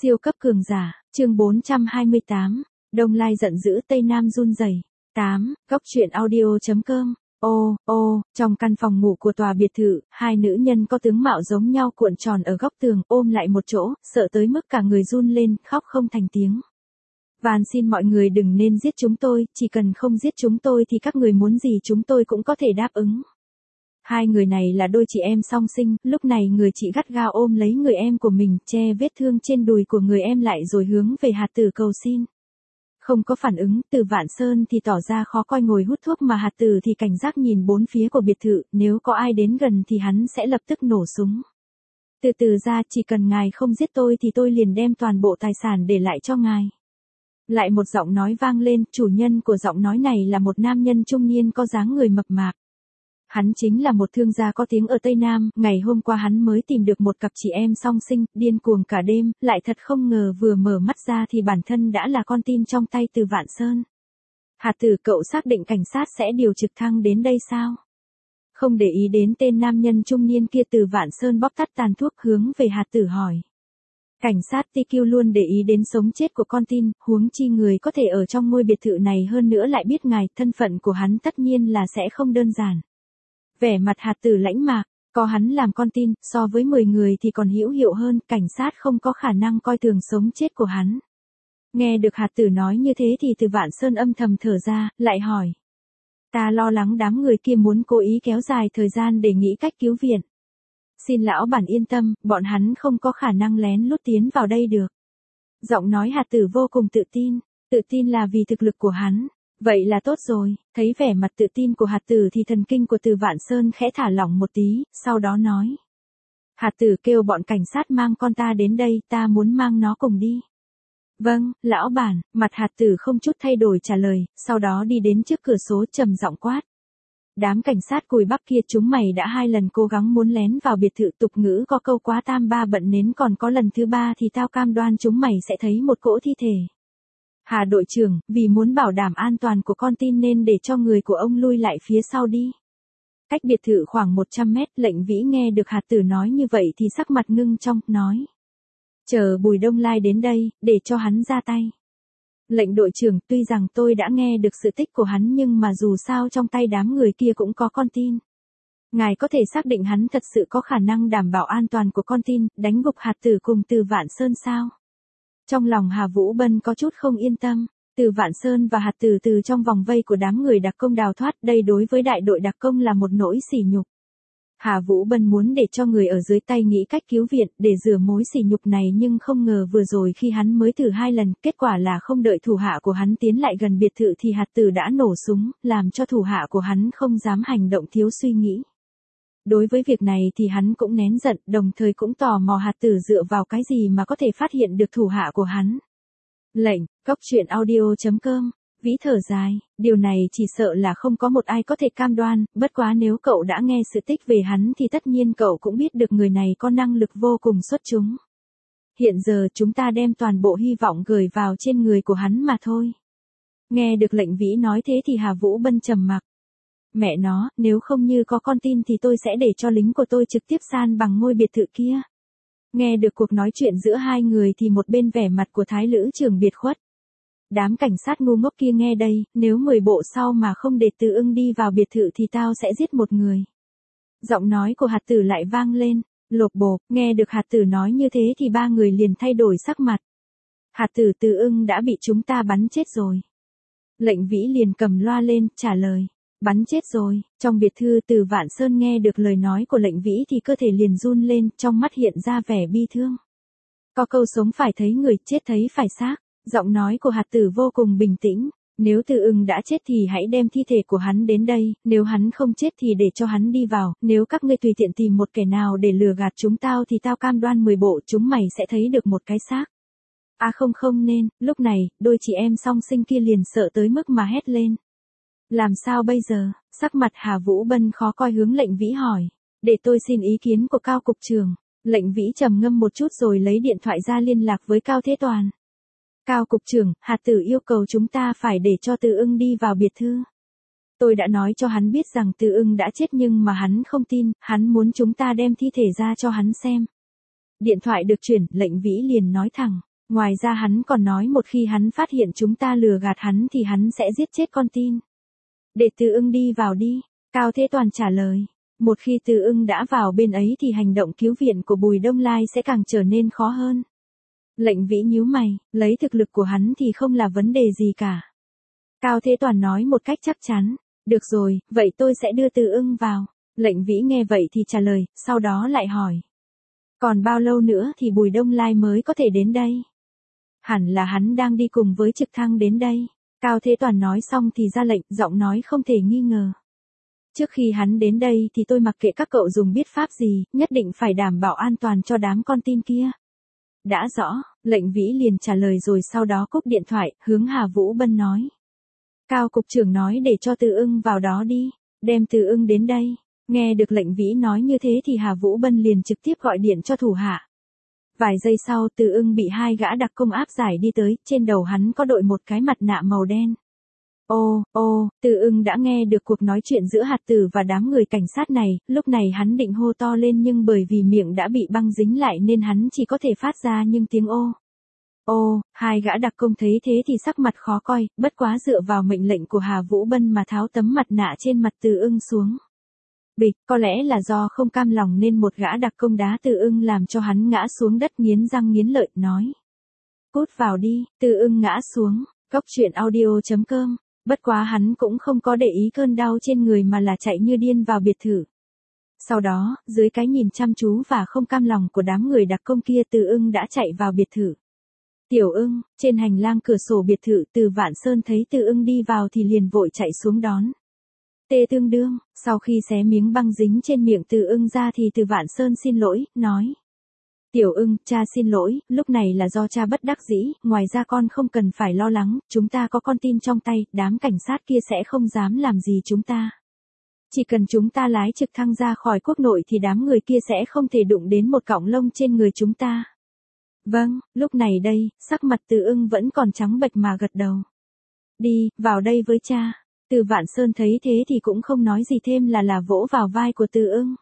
Siêu cấp cường giả, chương 428, Đông Lai giận dữ Tây Nam run rẩy. 8. Góc truyện audio.com. Trong căn phòng ngủ của tòa biệt thự, hai nữ nhân có tướng mạo giống nhau cuộn tròn ở góc tường, ôm lại một chỗ, sợ tới mức cả người run lên, khóc không thành tiếng. Van xin mọi người đừng nên giết chúng tôi, chỉ cần không giết chúng tôi thì các người muốn gì chúng tôi cũng có thể đáp ứng. Hai người này là đôi chị em song sinh, lúc này người chị gắt gao ôm lấy người em của mình, che vết thương trên đùi của người em lại rồi hướng về Hạt Tử cầu xin. Không có phản ứng, Từ Vạn Sơn thì tỏ ra khó coi ngồi hút thuốc mà Hạt Tử thì cảnh giác nhìn bốn phía của biệt thự, nếu có ai đến gần thì hắn sẽ lập tức nổ súng. Từ từ ra, chỉ cần ngài không giết tôi thì tôi liền đem toàn bộ tài sản để lại cho ngài. Lại một giọng nói vang lên, chủ nhân của giọng nói này là một nam nhân trung niên có dáng người mập mạp. Hắn chính là một thương gia có tiếng ở Tây Nam, ngày hôm qua hắn mới tìm được một cặp chị em song sinh, điên cuồng cả đêm, lại thật không ngờ vừa mở mắt ra thì bản thân đã là con tin trong tay Từ Vạn Sơn. Hạt Tử, cậu xác định cảnh sát sẽ điều trực thăng đến đây sao? Không để ý đến tên nam nhân trung niên kia, Từ Vạn Sơn bóp tắt tàn thuốc hướng về Hạt Tử hỏi. Cảnh sát TQ luôn để ý đến sống chết của con tin, huống chi người có thể ở trong ngôi biệt thự này hơn nữa lại biết ngài, thân phận của hắn tất nhiên là sẽ không đơn giản. Vẻ mặt Hạt Tử lãnh mạc, có hắn làm con tin, so với 10 người thì còn hữu hiệu hơn, cảnh sát không có khả năng coi thường sống chết của hắn. Nghe được Hạt Tử nói như thế thì Từ Vạn Sơn âm thầm thở ra, lại hỏi. Ta lo lắng đám người kia muốn cố ý kéo dài thời gian để nghĩ cách cứu viện. Xin lão bản yên tâm, bọn hắn không có khả năng lén lút tiến vào đây được. Giọng nói Hạt Tử vô cùng tự tin là vì thực lực của hắn. Vậy là tốt rồi, thấy vẻ mặt tự tin của Hạt Tử thì thần kinh của Từ Vạn Sơn khẽ thả lỏng một tí, sau đó nói. Hạt Tử, kêu bọn cảnh sát mang con ta đến đây, ta muốn mang nó cùng đi. Vâng, lão bản, mặt Hạt Tử không chút thay đổi trả lời, sau đó đi đến trước cửa sổ trầm giọng quát. Đám cảnh sát cùi bắp kia, chúng mày đã 2 lần cố gắng muốn lén vào biệt thự, tục ngữ có câu quá tam ba bận nến, còn có lần thứ 3 thì tao cam đoan chúng mày sẽ thấy một cỗ thi thể. Hà đội trưởng, vì muốn bảo đảm an toàn của con tin nên để cho người của ông lui lại phía sau đi. Cách biệt thự khoảng 100 mét, Lệnh Vĩ nghe được Hạt Tử nói như vậy thì sắc mặt ngưng trong, nói. Chờ Bùi Đông Lai đến đây, để cho hắn ra tay. Lệnh đội trưởng, tuy rằng tôi đã nghe được sự tích của hắn nhưng mà dù sao trong tay đám người kia cũng có con tin. Ngài có thể xác định hắn thật sự có khả năng đảm bảo an toàn của con tin, đánh gục Hạt Tử cùng Từ Vạn Sơn sao? Trong lòng Hà Vũ Bân có chút không yên tâm, Từ Vạn Sơn và Hạt Tử từ trong vòng vây của đám người đặc công đào thoát, đây đối với đại đội đặc công là một nỗi sỉ nhục. Hà Vũ Bân muốn để cho người ở dưới tay nghĩ cách cứu viện, để rửa mối sỉ nhục này nhưng không ngờ vừa rồi khi hắn mới thử 2 lần, kết quả là không đợi thủ hạ của hắn tiến lại gần biệt thự thì Hạt Tử đã nổ súng, làm cho thủ hạ của hắn không dám hành động thiếu suy nghĩ. Đối với việc này thì hắn cũng nén giận, đồng thời cũng tò mò Hạt Tử dựa vào cái gì mà có thể phát hiện được thủ hạ của hắn. Lệnh, góc truyện audio.com. Vĩ thở dài, điều này chỉ sợ là không có một ai có thể cam đoan, bất quá nếu cậu đã nghe sự tích về hắn thì tất nhiên cậu cũng biết được người này có năng lực vô cùng xuất chúng. Hiện giờ chúng ta đem toàn bộ hy vọng gửi vào trên người của hắn mà thôi. Nghe được Lệnh Vĩ nói thế thì Hà Vũ Bân trầm mặc. Mẹ nó, nếu không như có con tin thì tôi sẽ để cho lính của tôi trực tiếp san bằng ngôi biệt thự kia. Nghe được cuộc nói chuyện giữa hai người thì một bên vẻ mặt của Thái Lữ trưởng biệt khuất. Đám cảnh sát ngu ngốc kia nghe đây, nếu 10 bộ sau mà không để Từ Ưng đi vào biệt thự thì tao sẽ giết một người. Giọng nói của Hạt Tử lại vang lên, lộp bộp, nghe được Hạt Tử nói như thế thì 3 người liền thay đổi sắc mặt. Hạt Tử, Từ Ưng đã bị chúng ta bắn chết rồi. Lệnh Vĩ liền cầm loa lên, trả lời. Bắn chết rồi. Trong biệt thự, Từ Vạn Sơn nghe được lời nói của Lệnh Vĩ thì cơ thể liền run lên, trong mắt hiện ra vẻ bi thương. Có câu sống phải thấy người, chết thấy phải xác. Giọng nói của Hạt Tử vô cùng bình tĩnh. Nếu Từ Ưng đã chết thì hãy đem thi thể của hắn đến đây, nếu hắn không chết thì để cho hắn đi vào, nếu các ngươi tùy tiện tìm một kẻ nào để lừa gạt chúng tao thì tao cam đoan 10 bộ chúng mày sẽ thấy được một cái xác. À không nên, lúc này, đôi chị em song sinh kia liền sợ tới mức mà hét lên. Làm sao bây giờ? Sắc mặt Hà Vũ Bân khó coi hướng Lệnh Vĩ hỏi. Để tôi xin ý kiến của Cao cục trưởng. Lệnh Vĩ trầm ngâm một chút rồi lấy điện thoại ra liên lạc với Cao Thế Toàn. Cao cục trưởng, Hạt Tử yêu cầu chúng ta phải để cho Từ Ưng đi vào biệt thự. Tôi đã nói cho hắn biết rằng Từ Ưng đã chết nhưng mà hắn không tin, hắn muốn chúng ta đem thi thể ra cho hắn xem. Điện thoại được chuyển, Lệnh Vĩ liền nói thẳng. Ngoài ra hắn còn nói một khi hắn phát hiện chúng ta lừa gạt hắn thì hắn sẽ giết chết con tin. Để Từ Ưng đi vào đi, Cao Thế Toàn trả lời. Một khi Từ Ưng đã vào bên ấy thì hành động cứu viện của Bùi Đông Lai sẽ càng trở nên khó hơn. Lệnh Vĩ nhíu mày, lấy thực lực của hắn thì không là vấn đề gì cả. Cao Thế Toàn nói một cách chắc chắn. Được rồi, vậy tôi sẽ đưa Từ Ưng vào. Lệnh Vĩ nghe vậy thì trả lời, sau đó lại hỏi. Còn bao lâu nữa thì Bùi Đông Lai mới có thể đến đây? Hẳn là hắn đang đi cùng với trực thăng đến đây. Cao Thế Toàn nói xong thì ra lệnh, giọng nói không thể nghi ngờ. Trước khi hắn đến đây thì tôi mặc kệ các cậu dùng biết pháp gì, nhất định phải đảm bảo an toàn cho đám con tin kia. Đã rõ, lệnh Vĩ liền trả lời rồi sau đó cúp điện thoại, hướng Hà Vũ Bân nói. Cao cục trưởng nói để cho Từ Ưng vào đó đi, đem Từ Ưng đến đây. Nghe được lệnh Vĩ nói như thế thì Hà Vũ Bân liền trực tiếp gọi điện cho thủ hạ. Vài giây sau Từ Ưng bị hai gã đặc công áp giải đi tới, trên đầu hắn có đội một cái mặt nạ màu đen. Từ Ưng đã nghe được cuộc nói chuyện giữa Hạt Tử và đám người cảnh sát này, lúc này hắn định hô to lên nhưng bởi vì miệng đã bị băng dính lại nên hắn chỉ có thể phát ra những tiếng hai gã đặc công thấy thế thì sắc mặt khó coi, bất quá dựa vào mệnh lệnh của Hà Vũ Bân mà tháo tấm mặt nạ trên mặt Từ Ưng xuống. Bịch, có lẽ là do không cam lòng nên một gã đặc công đá Từ Ưng làm cho hắn ngã xuống đất nghiến răng nghiến lợi, nói. Cút vào đi, Từ Ưng ngã xuống, Góc Truyện Audio.com. Bất quá hắn cũng không có để ý cơn đau trên người mà là chạy như điên vào biệt thự. Sau đó, dưới cái nhìn chăm chú và không cam lòng của đám người đặc công kia Từ Ưng đã chạy vào biệt thự. Tiểu Ưng, trên hành lang cửa sổ biệt thự Từ Vạn Sơn thấy Từ Ưng đi vào thì liền vội chạy xuống đón. Tê tương đương, sau khi xé miếng băng dính trên miệng Từ Ưng ra thì Từ Vạn Sơn xin lỗi, nói. Tiểu Ưng, cha xin lỗi, lúc này là do cha bất đắc dĩ, ngoài ra con không cần phải lo lắng, chúng ta có con tin trong tay, đám cảnh sát kia sẽ không dám làm gì chúng ta. Chỉ cần chúng ta lái trực thăng ra khỏi quốc nội thì đám người kia sẽ không thể đụng đến một cọng lông trên người chúng ta. Vâng, lúc này đây, sắc mặt Từ Ưng vẫn còn trắng bệch mà gật đầu. Đi, vào đây với cha. Từ Vạn Sơn thấy thế thì cũng không nói gì thêm là vỗ vào vai của Từ Ưng.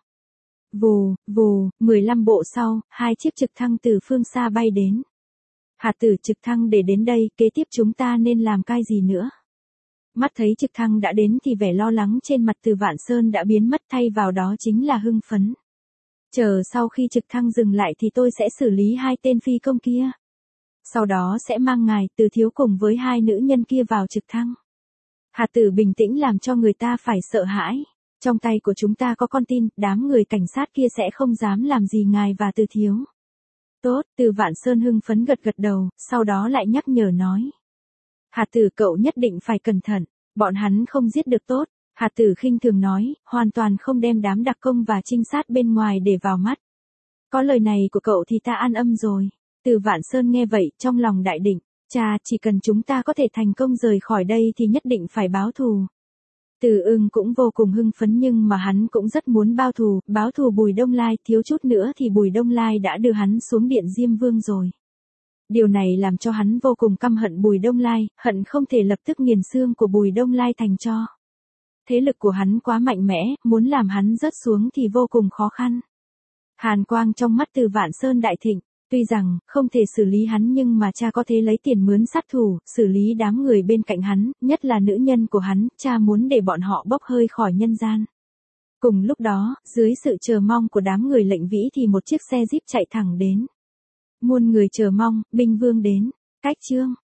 Vù, 15 bộ sau, hai chiếc trực thăng từ phương xa bay đến. Hạt Tử, trực thăng để đến đây, kế tiếp chúng ta nên làm cái gì nữa? Mắt thấy trực thăng đã đến thì vẻ lo lắng trên mặt Từ Vạn Sơn đã biến mất, thay vào đó chính là hưng phấn. Chờ sau khi trực thăng dừng lại thì tôi sẽ xử lý hai tên phi công kia. Sau đó sẽ mang ngài, Từ thiếu cùng với hai nữ nhân kia vào trực thăng. Hạt Tử bình tĩnh làm cho người ta phải sợ hãi. Trong tay của chúng ta có con tin, đám người cảnh sát kia sẽ không dám làm gì ngài và Từ thiếu. Tốt, Từ Vạn Sơn hưng phấn gật đầu, sau đó lại nhắc nhở nói. Hạt Tử, cậu nhất định phải cẩn thận, bọn hắn không giết được tốt. Hạt Tử khinh thường nói, hoàn toàn không đem đám đặc công và trinh sát bên ngoài để vào mắt. Có lời này của cậu thì ta an tâm rồi. Từ Vạn Sơn nghe vậy, trong lòng đại định, cha, chỉ cần chúng ta có thể thành công rời khỏi đây thì nhất định phải báo thù. Từ Ưng cũng vô cùng hưng phấn nhưng mà hắn cũng rất muốn báo thù Bùi Đông Lai, thiếu chút nữa thì Bùi Đông Lai đã đưa hắn xuống điện Diêm Vương rồi. Điều này làm cho hắn vô cùng căm hận Bùi Đông Lai, hận không thể lập tức nghiền xương của Bùi Đông Lai thành tro. Thế lực của hắn quá mạnh mẽ, muốn làm hắn rớt xuống thì vô cùng khó khăn. Hàn quang trong mắt Từ Vạn Sơn đại thịnh, tuy rằng không thể xử lý hắn nhưng mà cha có thể lấy tiền mướn sát thủ, xử lý đám người bên cạnh hắn, nhất là nữ nhân của hắn, cha muốn để bọn họ bốc hơi khỏi nhân gian. Cùng lúc đó, dưới sự chờ mong của đám người Lệnh Vĩ thì một chiếc xe jeep chạy thẳng đến. Muôn người chờ mong, binh vương đến. Cách chương